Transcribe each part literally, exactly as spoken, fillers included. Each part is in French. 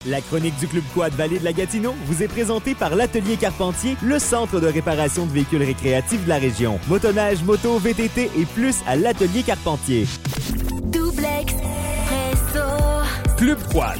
La chronique du Club Quad Vallée de la Gatineau vous est présentée par l'Atelier Carpentier, le centre de réparation de véhicules récréatifs de la région. Motoneige, moto, V T T et plus à l'Atelier Carpentier. Doublex, Presso, Club Quad.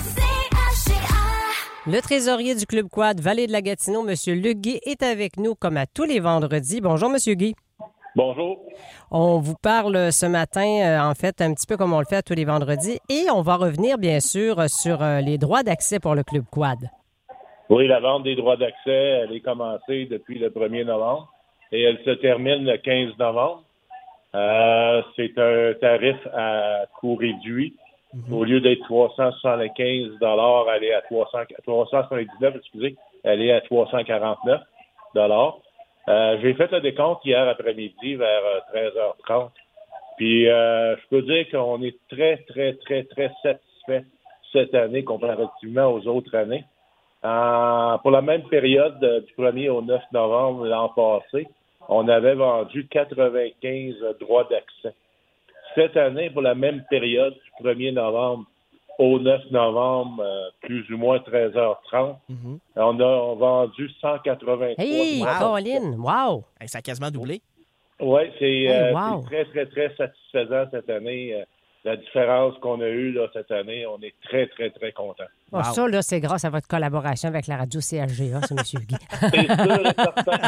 Le trésorier du Club Quad Vallée de la Gatineau, M. Luc Guy, est avec nous comme à tous les vendredis. Bonjour, M. Guy. Bonjour. On vous parle ce matin, euh, en fait, un petit peu comme on le fait à tous les vendredis, et on va revenir, bien sûr, sur euh, les droits d'accès pour le Club Quad. Oui, la vente des droits d'accès, elle est commencée depuis le premier novembre et elle se termine le quinze novembre. Euh, c'est un tarif à coût réduit. Mm-hmm. Au lieu d'être trois cent soixante-quinze dollars, elle est à trois cents, trois cent soixante-dix-neuf, excusez, elle est à trois cent quarante-neuf dollars. Euh, j'ai fait le décompte hier après-midi vers treize heures trente. Puis euh, je peux dire qu'on est très, très, très, très satisfait cette année comparativement aux autres années. Euh, pour la même période, du premier au neuf novembre l'an passé, on avait vendu quatre-vingt-quinze droits d'accès. Cette année, pour la même période, du premier novembre au neuf novembre, euh, plus ou moins treize heures trente, mm-hmm. on a on vendu cent quatre-vingt-trois. Hey, Caroline! Wow! Hey, ça a quasiment doublé. Oui, c'est, hey, euh, wow. c'est très, très, très satisfaisant cette année. Euh, la différence qu'on a eue là, cette année, on est très, très, très contents. Oh, wow. Ça, là, c'est grâce à votre collaboration avec la radio C H G A, c'est M. Guy. C'est sûr et certain.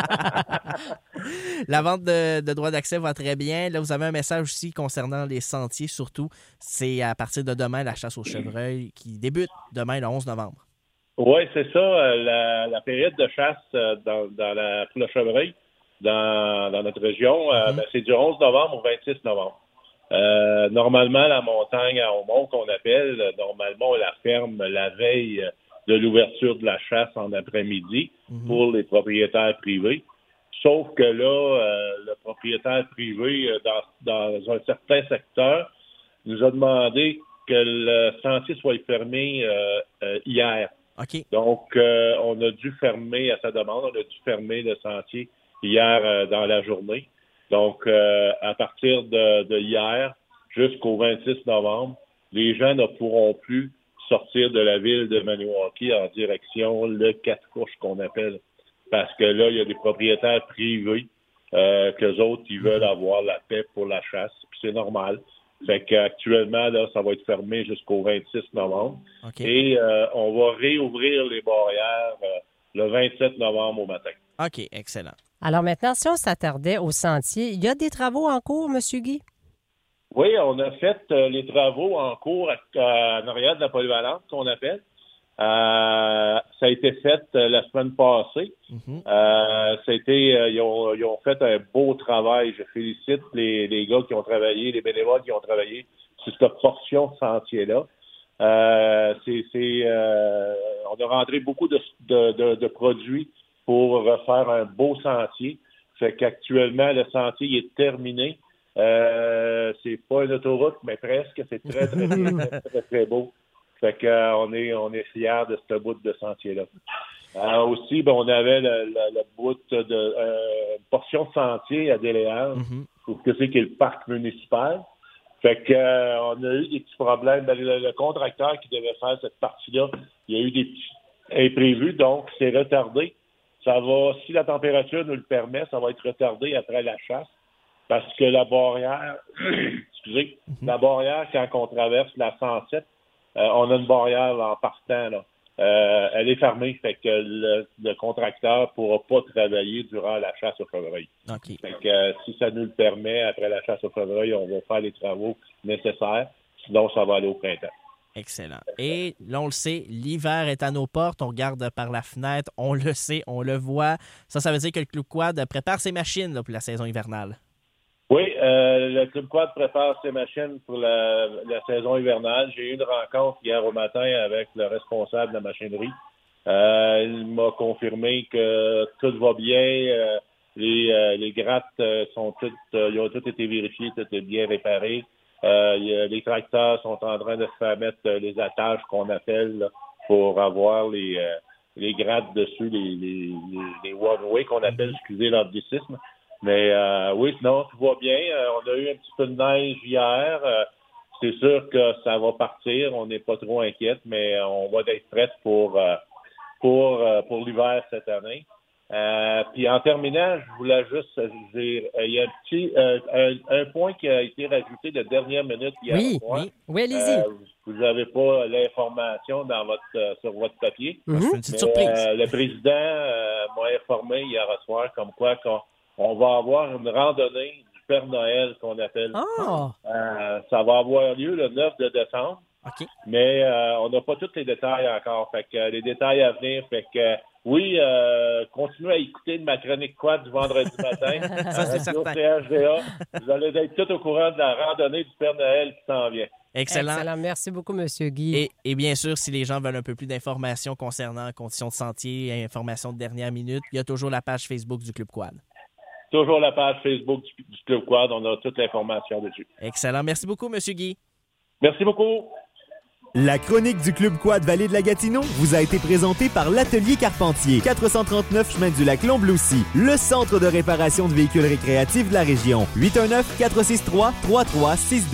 La vente de, de droits d'accès va très bien. Là, vous avez un message aussi concernant les sentiers, surtout. C'est à partir de demain, la chasse aux chevreuils qui débute demain, le onze novembre. Oui, c'est ça. La, la période de chasse dans, dans la, pour le chevreuil dans, dans notre région, mm-hmm. euh, ben, c'est du onze novembre au vingt-six novembre. Euh, normalement, la montagne à Aumont qu'on appelle, normalement, on la ferme la veille de l'ouverture de la chasse en après-midi mm-hmm. pour les propriétaires privés. Sauf que là, euh, le propriétaire privé, euh, dans, dans un certain secteur, nous a demandé que le sentier soit fermé euh, euh, hier. Okay. Donc, euh, on a dû fermer, à sa demande, on a dû fermer le sentier hier euh, dans la journée. Donc, euh, à partir de, de hier jusqu'au vingt-six novembre, les gens ne pourront plus sortir de la ville de Maniwaki en direction le quatre couches qu'on appelle. Parce que là, il y a des propriétaires privés euh, qu'eux autres, ils veulent avoir la paix pour la chasse. Puis c'est normal. Fait qu'actuellement, là, ça va être fermé jusqu'au vingt-six novembre. Okay. Et euh, on va réouvrir les barrières euh, le vingt-sept novembre au matin. OK, excellent. Alors maintenant, si on s'attardait au sentier, il y a des travaux en cours, M. Guy? Oui, on a fait euh, les travaux en cours à, à, en arrière de la polyvalente, qu'on appelle. Euh, ça a été fait euh, la semaine passée. Mm-hmm. Euh, ça a été, euh, ils, ont, ils ont fait un beau travail. Je félicite les, les gars qui ont travaillé, les bénévoles qui ont travaillé sur cette portion de sentier-là. Euh, c'est, c'est, euh, on a rentré beaucoup de, de, de, de produits pour refaire un beau sentier. Fait qu'actuellement, le sentier il est terminé. Euh, c'est pas une autoroute, mais presque. C'est très, très, très, très, très, très beau. Fait qu'on euh, on est, on est fiers de ce bout de sentier-là. Euh, aussi, ben, on avait le, le, le bout de euh, portion de sentier à Déléance, mm-hmm. pour que c'est qui est le parc municipal. Fait que euh, on a eu des petits problèmes. Ben, le, le contracteur qui devait faire cette partie-là, il y a eu des petits imprévus, donc c'est retardé. Ça va, si la température nous le permet, ça va être retardé après la chasse. Parce que la barrière, excusez, mm-hmm. la barrière, quand on traverse la cent sept, euh, on a une barrière là, en partant, là. Euh, elle est fermée, fait que le, le contracteur ne pourra pas travailler durant la chasse au chevreuil. Okay. Fait que euh, si ça nous le permet, après la chasse au chevreuil, on va faire les travaux nécessaires. Sinon, ça va aller au printemps. Excellent. Et là, on le sait, l'hiver est à nos portes. On regarde par la fenêtre, on le sait, on le voit. Ça, ça veut dire que le Club Quad prépare ses machines là, pour la saison hivernale. Oui, euh, le Club Quad prépare ses machines pour la, la saison hivernale. J'ai eu une rencontre hier au matin avec le responsable de la machinerie. Euh, il m'a confirmé que tout va bien. Euh, les, euh, les grattes euh, sont toutes, euh, ils ont toutes été vérifiées, tout est bien réparé. Euh, y a, les tracteurs sont en train de se faire mettre euh, les attaches qu'on appelle là, pour avoir les, euh, les grattes dessus, les, les, les, les one-way qu'on appelle, excusez l'anglicisme. Mais euh, oui, sinon, tout va bien. Euh, on a eu un petit peu de neige hier. Euh, c'est sûr que ça va partir. On n'est pas trop inquiète, mais on va être prête pour, euh, pour, euh, pour l'hiver cette année. Euh, puis en terminant, je voulais juste dire, euh, il y a un petit euh, un, un point qui a été rajouté de dernière minute hier Oui, soir. oui, oui, allez-y. Euh, vous n'avez pas l'information dans votre euh, sur votre papier. Mhm. C'est une petite Mais, surprise. euh, le président euh, m'a informé hier soir comme quoi qu'on on va avoir une randonnée du Père Noël qu'on appelle. Ah! Euh, ça va avoir lieu le neuf de décembre. OK. Mais euh, on n'a pas tous les détails encore. Fait que euh, les détails à venir. Fait que euh, oui, euh, continuez à écouter de ma chronique quad du vendredi matin. Ça, c'est Radio certain. C H D A. Vous allez être tout au courant de la randonnée du Père Noël qui s'en vient. Excellent. Excellent. Merci beaucoup, M. Guy. Et, et bien sûr, si les gens veulent un peu plus d'informations concernant conditions de sentier, informations de dernière minute, il y a toujours la page Facebook du Club Quad. Toujours la page Facebook du, du Club Quad. On a toute l'information dessus. Excellent. Merci beaucoup, M. Guy. Merci beaucoup. La chronique du Club Quad Vallée de la Gatineau vous a été présentée par l'Atelier Carpentier, quatre cent trente-neuf chemin du lac Lombloussy, le centre de réparation de véhicules récréatifs de la région. huit un neuf, quatre six trois, trois trois six deux.